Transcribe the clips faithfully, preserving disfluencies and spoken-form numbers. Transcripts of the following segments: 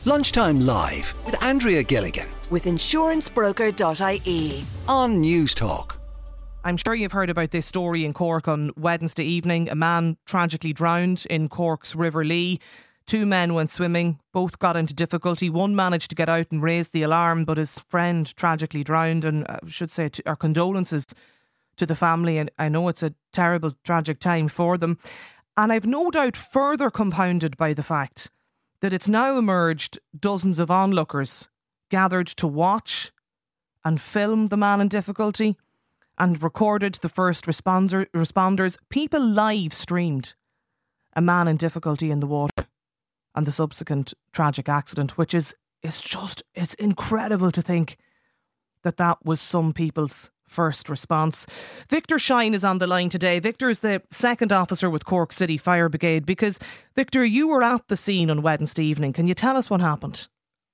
Lunchtime Live with Andrea Gilligan with insurance broker dot I E on News Talk. I'm sure you've heard about this story in Cork on Wednesday evening. A man tragically drowned in Cork's River Lee. Two men went swimming, both got into difficulty. One managed to get out and raise the alarm, but his friend tragically drowned. And I should say to, our condolences to the family. And I know it's a terrible, tragic time for them. And I've no doubt further compounded by the fact that it's now emerged dozens of onlookers gathered to watch and film the man in difficulty and recorded the first responder, responders. People live streamed a man in difficulty in the water and the subsequent tragic accident, which is it's just, it's incredible to think that that was some people's first response. Victor Shine is on the line today. Victor is the second officer with Cork City Fire Brigade. Because, Victor, you were at the scene on Wednesday evening. Can you tell us what happened?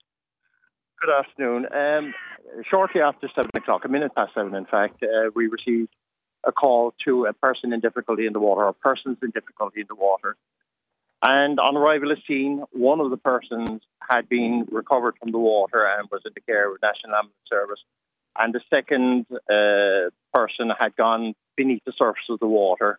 Good afternoon. Um, shortly after seven o'clock, a minute past seven in fact, uh, we received a call to a person in difficulty in the water, or persons in difficulty in the water. And on arrival at scene, one of the persons had been recovered from the water and was in the care of National Ambulance Service. And the second uh, person had gone beneath the surface of the water,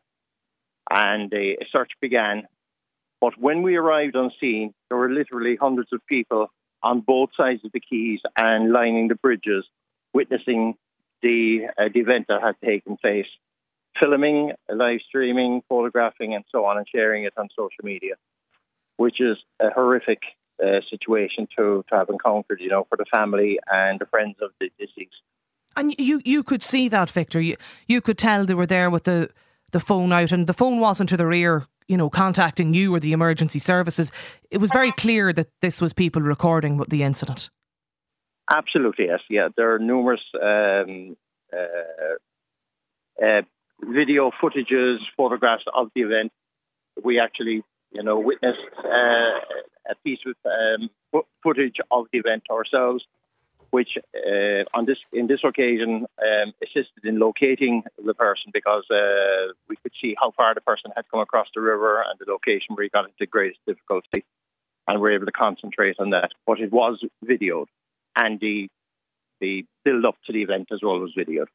and a, a search began. But when we arrived on scene, there were literally hundreds of people on both sides of the quays and lining the bridges, witnessing the, uh, the event that had taken place, filming, live streaming, photographing, and so on, and sharing it on social media, which is a horrific Uh, situation to, to have encountered, you know, for the family and the friends of the deceased. And you, you could see that, Victor. You, you could tell they were there with the, the phone out, and the phone wasn't to their ear, you know, contacting you or the emergency services. It was very clear that this was people recording the incident. Absolutely, yes. Yeah, there are numerous um, uh, uh, video footages, photographs of the event. We actually, you know, witnessed uh, a piece of um, footage of the event ourselves, which uh, on this in this occasion um, assisted in locating the person, because uh, we could see how far the person had come across the river and the location where he got into the greatest difficulty, and we're able to concentrate on that. But it was videoed, and the the build up to the event as well was videoed.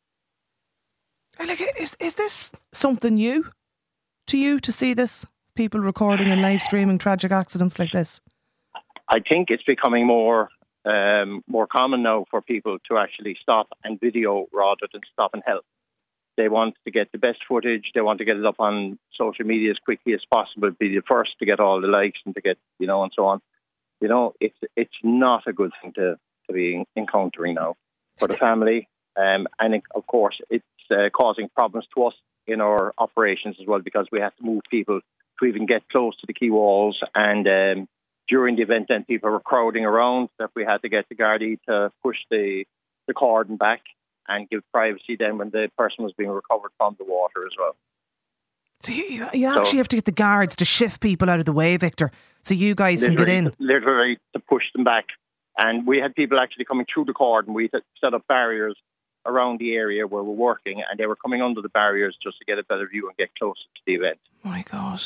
Like, is is this something new to you, to see this? People recording and live streaming tragic accidents like this? I think it's becoming more um, more common now for people to actually stop and video rather than stop and help. They want to get the best footage. They want to get it up on social media as quickly as possible, be the first to get all the likes and to get, you know, and so on. You know, it's it's not a good thing to, to be encountering now for the family. Um, and it, of course, it's uh, causing problems to us in our operations as well, because we have to move people to even get close to the quay walls. And um, during the event, then people were crowding around, that we had to get the Gardaí to push the, the cordon back and give privacy then when the person was being recovered from the water as well. So you, you actually so, have to get the guards to shift people out of the way, Victor, so you guys can get in. Literally to push them back. And we had people actually coming through the cordon. We had set up barriers around the area where we're working, and they were coming under the barriers just to get a better view and get closer to the event. My God.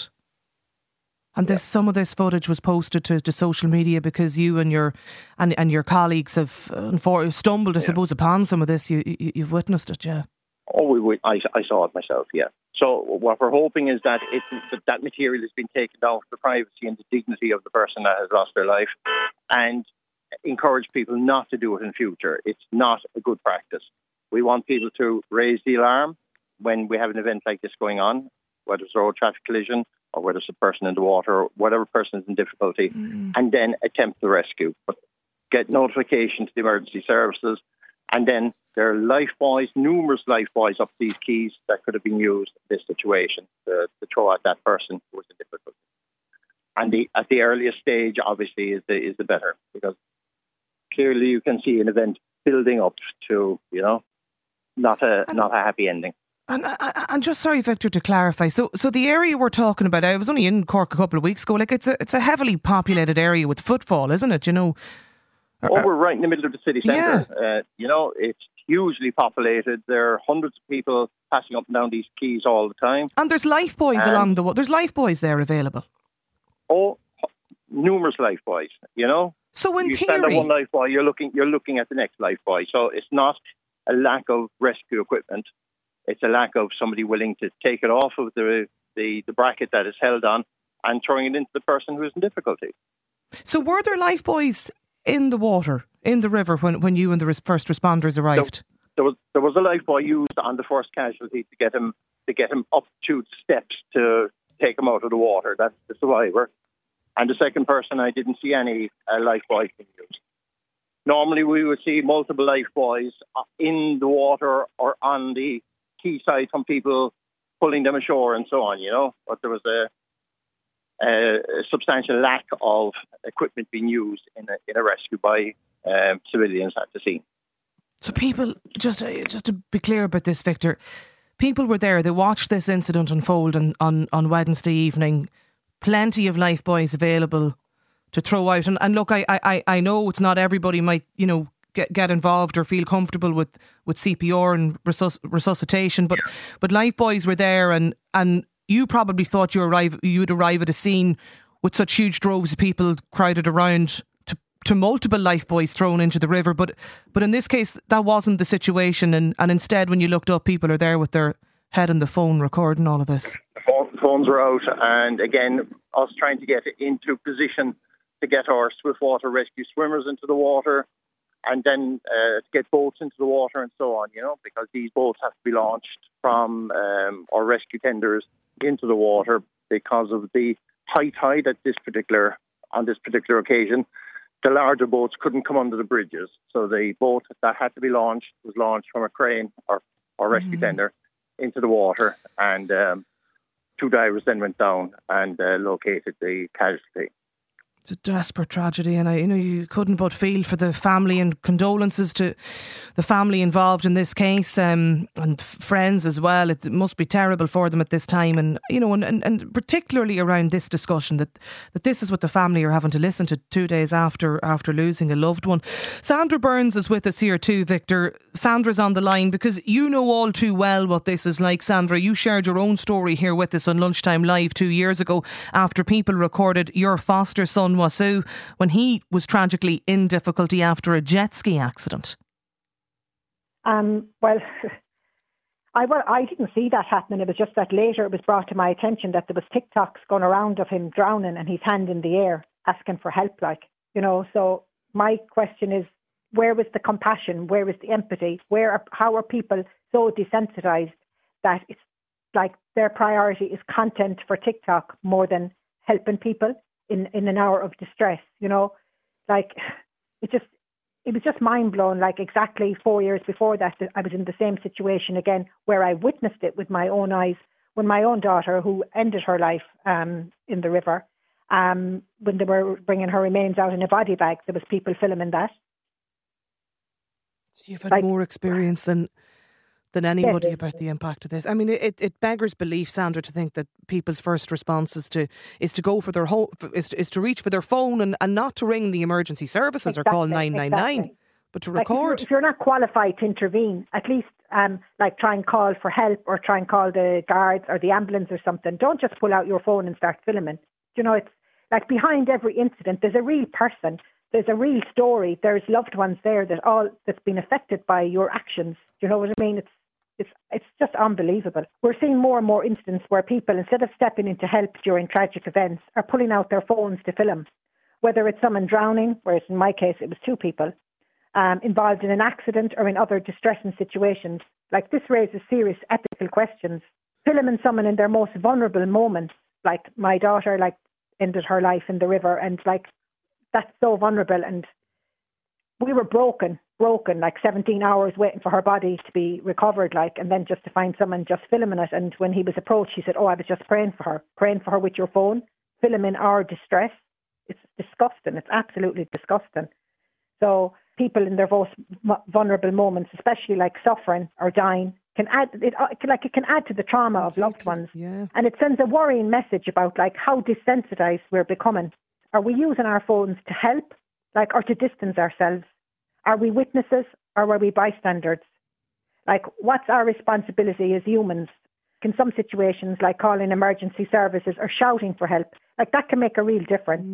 And this, some of this footage was posted to, to social media because you and your and, and your colleagues have uh, stumbled, I yeah. suppose, upon some of this. You, you, you've witnessed it, yeah. Oh, we, we, I, I saw it myself, yeah. So what we're hoping is that it, that, that material has been taken down for the privacy and the dignity of the person that has lost their life, and encourage people not to do it in future. It's not a good practice. We want people to raise the alarm when we have an event like this going on, whether it's a road traffic collision or whether it's a person in the water, or whatever person is in difficulty, mm. and then attempt the rescue. But get notification to the emergency services, and then there are life buoys, numerous life buoys up these quays that could have been used in this situation to, to throw at that person who was in difficulty. And the, at the earliest stage, obviously, is the is the better, because clearly you can see an event building up to, you know, not a and, not a happy ending. And, and just sorry, Victor, to clarify. So, so the area we're talking about, I was only in Cork a couple of weeks ago. Like, it's a it's a heavily populated area with footfall, isn't it? You know. Oh, we're right in the middle of the city centre. Yeah. Uh, you know, it's hugely populated. There are hundreds of people passing up and down these quays all the time. And there's life buoys and along the. There's life buoys there available. Oh, numerous life buoys, you know. So in you theory, stand at one life buoy, you're looking you're looking at the next life buoy. So it's not a lack of rescue equipment; it's a lack of somebody willing to take it off of the the, the bracket that is held on and throwing it into the person who's in difficulty. So were there life buoys in the water, in the river, when, when you and the first responders arrived? There, there was there was a life buoy used on the first casualty to get him to get him up to the steps to take him out of the water. That's the survivor. And the second person, I didn't see any uh, life buoys being used. Normally, we would see multiple life buoys in the water or on the quayside from people pulling them ashore and so on, you know. But there was a, a, a substantial lack of equipment being used in a, in a rescue by um, civilians at the scene. So people, just uh, just to be clear about this, Victor, people were there, they watched this incident unfold on, on, on Wednesday evening, plenty of life buoys available to throw out. And, and look, I, I, I know it's not everybody might, you know, get get involved or feel comfortable with, with C P R and resus- resuscitation, but but life buoys were there, and, and you probably thought you arrive you'd arrive at a scene with such huge droves of people crowded around to, to multiple life buoys thrown into the river. But but in this case, that wasn't the situation, and, and instead when you looked up, people are there with their head on the phone recording all of this. The phones were out, and again, us trying to get into position to get our swiftwater rescue swimmers into the water, and then uh, to get boats into the water and so on, you know, because these boats have to be launched from um, our rescue tenders into the water because of the high tide at this particular, on this particular occasion. The larger boats couldn't come under the bridges, so the boat that had to be launched was launched from a crane or, or rescue mm-hmm. tender into the water, and um, two divers then went down and uh, located the casualty. It's a desperate tragedy, and I, you know, you couldn't but feel for the family, and condolences to the family involved in this case, um, and friends as well. It must be terrible for them at this time, and you know, and, and, and particularly around this discussion that, that this is what the family are having to listen to two days after after losing a loved one. Sandra Burns is with us here too, Victor. Sandra's on the line because you know all too well what this is like. Sandra, you shared your own story here with us on Lunchtime Live two years ago after people recorded your foster son Wasu when he was tragically in difficulty after a jet ski accident. Um, well, I, well, I didn't see that happening. It was just that later it was brought to my attention that there was TikToks going around of him drowning and his hand in the air asking for help, like, you know. So my question is, where was the compassion? Where was the empathy? Where are, how are people so desensitized that it's like their priority is content for TikTok more than helping people in, in an hour of distress, you know? Like, it just, it was just mind-blowing. Like, exactly four years before that, I was in the same situation again, where I witnessed it with my own eyes when my own daughter, who ended her life um, in the river, um, when they were bringing her remains out in a body bag, there was people filming that. So you've had like, more experience than than anybody yes, about the impact of this. I mean, it, it beggars belief, Sandra, to think that people's first response is to is to go for their home, is to, is to reach for their phone and, and not to ring the emergency services exactly, or call nine nine nine, exactly. but to like record. If you're, if you're not qualified to intervene, at least um, like try and call for help or try and call the guards or the ambulance or something. Don't just pull out your phone and start filming. You know, it's like behind every incident, there's a real person. There's a real story. There's loved ones there that all that's been affected by your actions. Do you know what I mean? It's it's it's just unbelievable. We're seeing more and more incidents where people, instead of stepping in to help during tragic events, are pulling out their phones to film. Whether it's someone drowning, whereas in my case it was two people, um, involved in an accident or in other distressing situations. Like, this raises serious ethical questions. Filming someone in their most vulnerable moments, like my daughter, like ended her life in the river, and like. That's so vulnerable, and we were broken, broken, like seventeen hours waiting for her body to be recovered, like, and then just to find someone just filming it. And when he was approached, he said, "Oh, I was just praying for her, praying for her with your phone, filming our distress." It's disgusting. It's absolutely disgusting. So people in their most vulnerable moments, especially like suffering or dying, can add it, like it can add to the trauma of loved ones, yeah. And it sends a worrying message about like how desensitized we're becoming. Are we using our phones to help, like, or to distance ourselves? Are we witnesses or are we bystanders? Like, what's our responsibility as humans? In some situations, like calling emergency services or shouting for help, like that can make a real difference. Mm.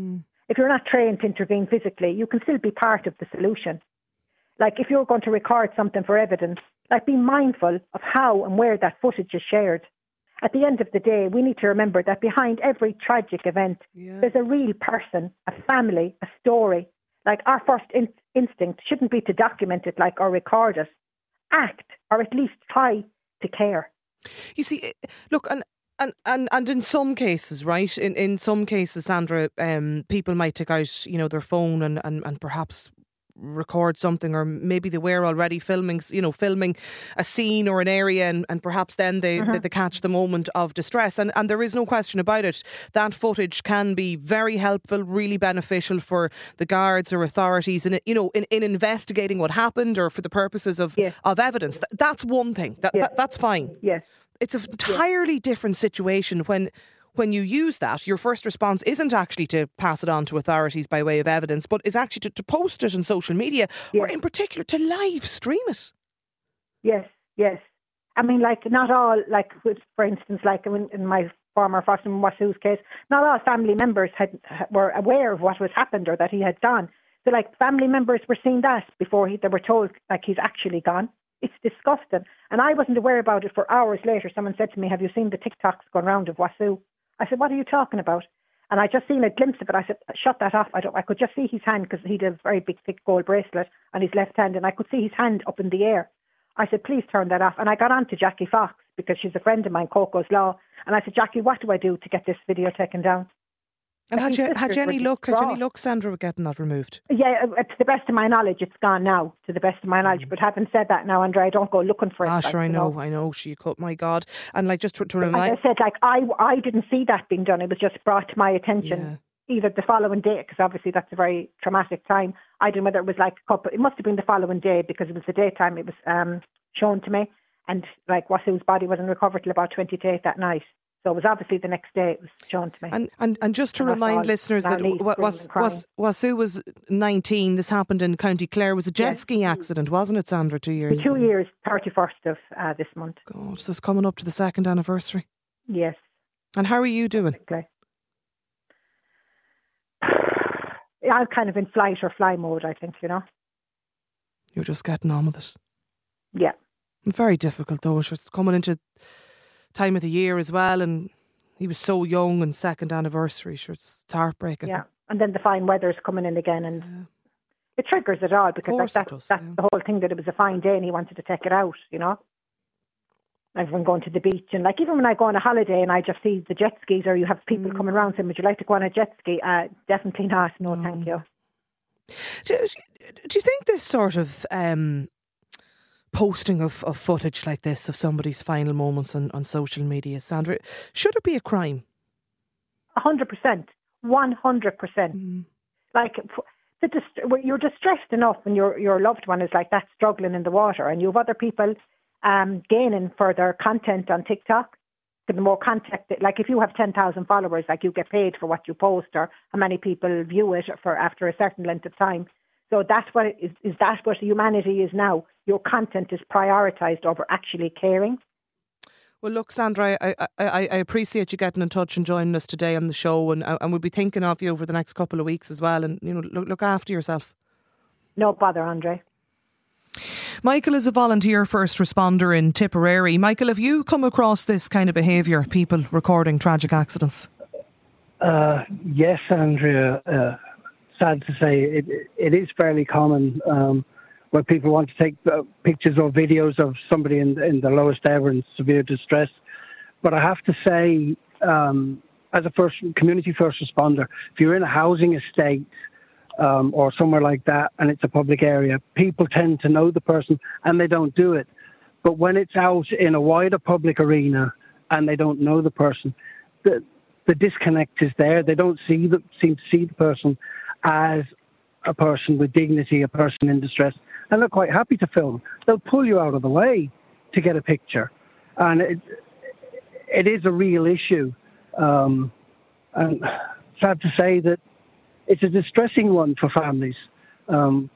if you're not trained to intervene physically, you can still be part of the solution. Like if you're going to record something for evidence, like be mindful of how and where that footage is shared. At the end of the day, we need to remember that behind every tragic event, yeah. there's a real person, a family, a story. Like our first in- instinct shouldn't be to document it, like, or record it. Act, or at least try to care. You see, look, and and, and, and in some cases, right, in, in some cases, Sandra, um, people might take out, you know, their phone and, and, and perhaps record something, or maybe they were already filming, you know, filming a scene or an area, and, and perhaps then they, mm-hmm. they, they catch the moment of distress. And, and there is no question about it. That footage can be very helpful, really beneficial for the guards or authorities in, you know, in, in investigating what happened, or for the purposes of, yes. of evidence. Th- that's one thing. That, yes. that That's fine. Yes. It's an entirely yes. different situation when When you use that, your first response isn't actually to pass it on to authorities by way of evidence, but is actually to, to post it on social media, yes. or in particular to live stream it. Yes, yes. I mean, like, not all, like, for instance, like in, in my former Foster Wasu's case, not all family members had were aware of what was happened or that he had gone. So, like, family members were seeing that before he, they were told, like, he's actually gone. It's disgusting. And I wasn't aware about it for hours later. Someone said to me, have you seen the TikToks going around of Wasu? I said, what are you talking about? And I just seen a glimpse of it. I said, shut that off. I don't. I could just see his hand, because he had a very big, thick gold bracelet on his left hand, and I could see his hand up in the air. I said, please turn that off. And I got on to Jackie Fox, because she's a friend of mine, Coco's Law. And I said, Jackie, what do I do to get this video taken down? And had you, had you any luck, had you any luck, Sandra, with getting that removed? Yeah, to the best of my knowledge, it's gone now, to the best of my knowledge. Mm. But having said that now, Andrea, I don't go looking for it. Ah, like, sure, I know, know, I know, she cut, my God. And like, just to, to remind... As I said, like, I, I didn't see that being done. It was just brought to my attention yeah. either the following day, because obviously that's a very traumatic time. I don't know whether it was like a couple... It must have been the following day, because it was the daytime it was um, shown to me. And like, Wasu's body wasn't recovered till about twenty to eight that night. So it was obviously the next day it was shown to me. And and, and just to and remind listeners that was, was, Wasu was nineteen. This happened in County Clare. It was a jet yes. ski accident, wasn't it, Sandra, two years Two ago? years, thirty-first of uh, this month. God, so it's coming up to the second anniversary. Yes. And how are you doing? Okay. I'm kind of in flight or fly mode, I think, you know. You're just getting on with it. Yeah. Very difficult, though. It's coming into time of the year as well, and he was so young, and second anniversary, sure, it's heartbreaking. Yeah, and then the fine weather's coming in again, and yeah. it triggers it all, because like that, does, that's yeah. the whole thing, that it was a fine day and he wanted to take it out, you know. Everyone going to the beach, and like, even when I go on a holiday and I just see the jet skis, or you have people mm. coming around saying, would you like to go on a jet ski? Uh, definitely not, no, no. thank you. Do, do you think this sort of um, posting of, of footage like this of somebody's final moments on, on social media, Sandra, should it be a crime? A hundred percent, one hundred percent. Like, the dist- you're distressed enough when your your loved one is like that, struggling in the water, and you have other people um, gaining further content on TikTok. The more content, like if you have ten thousand followers, like you get paid for what you post, or how many people view it for after a certain length of time. So that's what it is, is that what humanity is now? Your content is prioritised over actually caring. Well, look, Sandra, I, I, I, I appreciate you getting in touch and joining us today on the show, and and we'll be thinking of you over the next couple of weeks as well. And you know, look, look after yourself. No bother, Andre. Michael is a volunteer first responder in Tipperary. Michael, have you come across this kind of behaviour, people recording tragic accidents? Uh, yes, Andrea. Uh, sad to say, it it is fairly common um, where people want to take uh, pictures or videos of somebody in, in the lowest ever in severe distress. But I have to say, um, as a first community first responder, if you're in a housing estate um, or somewhere like that and it's a public area, people tend to know the person and they don't do it. But when it's out in a wider public arena and they don't know the person, the the disconnect is there. They don't see the, seem to see the person as a person with dignity, a person in distress, and they're quite happy to film. They'll pull you out of the way to get a picture. And it, it is a real issue. Um, and sad to say that it's a distressing one for families. Um,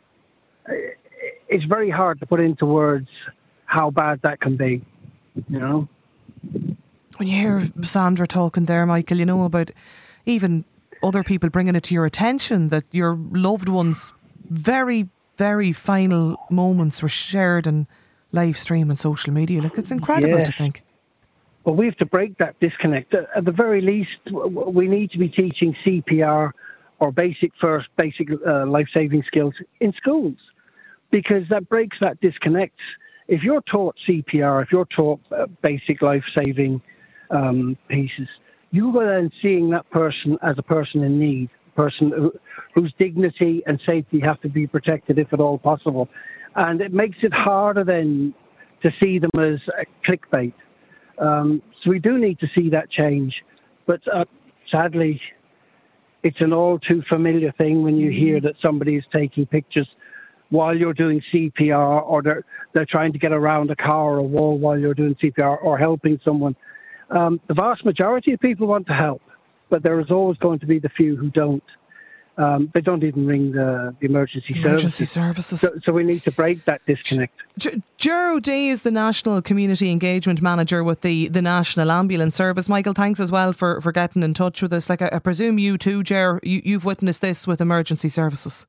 it's very hard to put into words how bad that can be, you know. When you hear Sandra talking there, Michael, you know, about even other people bringing it to your attention that your loved ones' very, very final moments were shared and live stream on social media. Like, it's incredible yes. to think. Well, we have to break that disconnect. At the very least, we need to be teaching C P R or basic first, basic uh, life-saving skills in schools, because that breaks that disconnect. If you're taught C P R, if you're taught uh, basic life-saving um, pieces, you are then seeing that person as a person in need, a person who, whose dignity and safety have to be protected if at all possible. And it makes it harder then to see them as a clickbait. Um, so we do need to see that change. But uh, sadly, it's an all too familiar thing when you hear that somebody is taking pictures while you're doing C P R, or they're, they're trying to get around a car or a wall while you're doing C P R, or helping someone. Um, the vast majority of people want to help, but there is always going to be the few who don't. Um, they don't even ring the, the emergency, emergency services. services. So, so we need to break that disconnect. Ger O'Day is the National Community Engagement Manager with the, the National Ambulance Service. Michael, thanks as well for, for getting in touch with us. Like I, I presume you too, Ger, you, you've witnessed this with emergency services.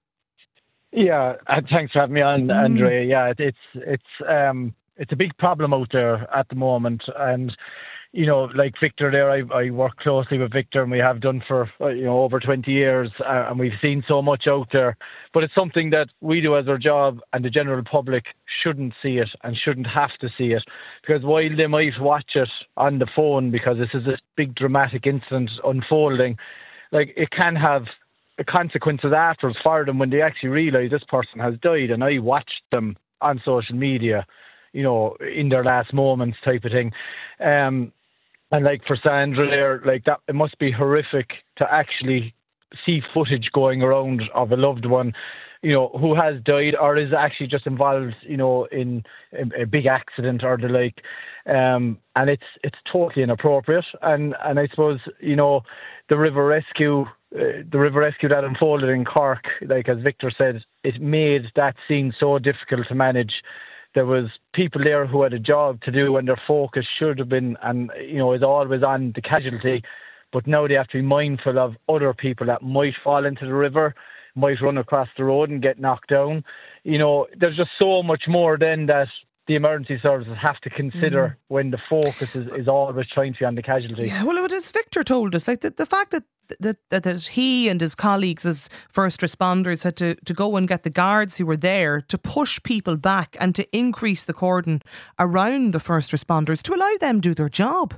Yeah, and thanks for having me on, mm. Andrea. Yeah, it, it's it's um it's a big problem out there at the moment, and you know, like Victor there, I, I work closely with Victor, and we have done for, you know, over twenty years, uh, and we've seen so much out there. But it's something that we do as our job, and the general public shouldn't see it and shouldn't have to see it. Because while they might watch it on the phone, because this is a big dramatic incident unfolding, like, it can have consequences afterwards for them when they actually realise this person has died. And I watched them on social media, you know, in their last moments type of thing. Um, And like for Sandra there, like that, it must be horrific to actually see footage going around of a loved one, you know, who has died or is actually just involved, you know, in a, a big accident or the like. Um, and it's it's totally inappropriate. And and I suppose, you know, the river rescue, uh, the river rescue that unfolded in Cork, like as Victor said, it made that scene so difficult to manage. There was people there who had a job to do, and their focus should have been, and you know, is always on the casualty. But now they have to be mindful of other people that might fall into the river, might run across the road and get knocked down. You know, there's just so much more then that the emergency services have to consider mm. when the focus is, is always trying to be on the casualty. Yeah, well, as Victor told us, like the, the fact that that, that that he and his colleagues as first responders had to, to go and get the guards who were there to push people back and to increase the cordon around the first responders to allow them to do their job.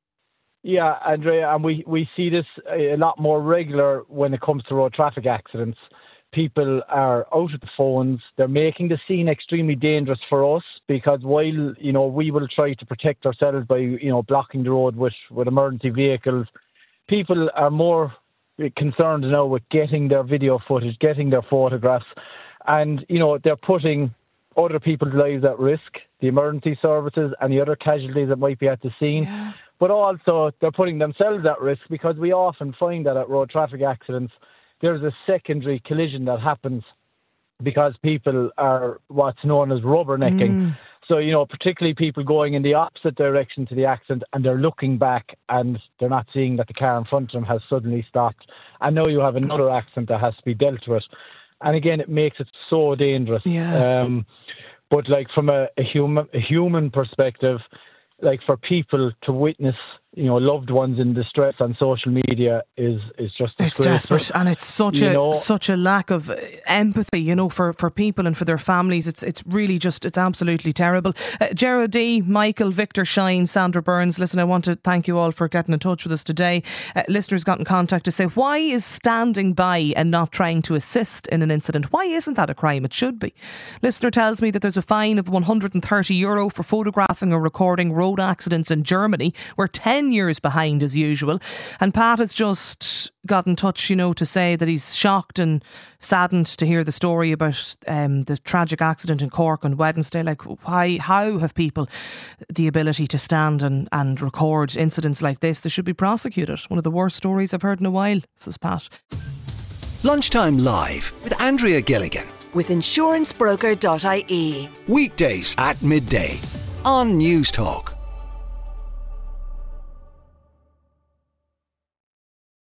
Yeah, Andrea, and we, we see this a lot more regular when it comes to road traffic accidents. People are out of the phones. They're making the scene extremely dangerous for us, because while, you know, we will try to protect ourselves by, you know, blocking the road with, with emergency vehicles, people are more concerned now with getting their video footage, getting their photographs, and, you know, they're putting other people's lives at risk, the emergency services and the other casualties that might be at the scene. Yeah. But also they're putting themselves at risk, because we often find that at road traffic accidents, there's a secondary collision that happens because people are what's known as rubbernecking. Mm. So, you know, particularly people going in the opposite direction to the accident, and they're looking back and they're not seeing that the car in front of them has suddenly stopped. And now you have another accident that has to be dealt with. And again, it makes it so dangerous. Yeah. Um, but like from a, a human a human perspective, like for people to witness, you know, loved ones in distress on social media is is just it's desperate, and it's such you a know, such a lack of empathy, you know, for, for people and for their families. It's it's really just it's absolutely terrible. Uh, Ger O'Day, Michael, Victor Shine, Sandra Burns. Listen, I want to thank you all for getting in touch with us today. Uh, listeners got in contact to say, why is standing by and not trying to assist in an incident? Why isn't that a crime? It should be. Listener tells me that there's a fine of one hundred thirty euro for photographing or recording road accidents in Germany. We're ten years behind as usual. And Pat has just got in touch, you know, to say that he's shocked and saddened to hear the story about um, the tragic accident in Cork on Wednesday. Like, why, how have people the ability to stand and, and record incidents like this? They should be prosecuted. One of the worst stories I've heard in a while, says Pat. Lunchtime Live with Andrea Gilligan. With insurance broker dot I E. Weekdays at midday on News Talk.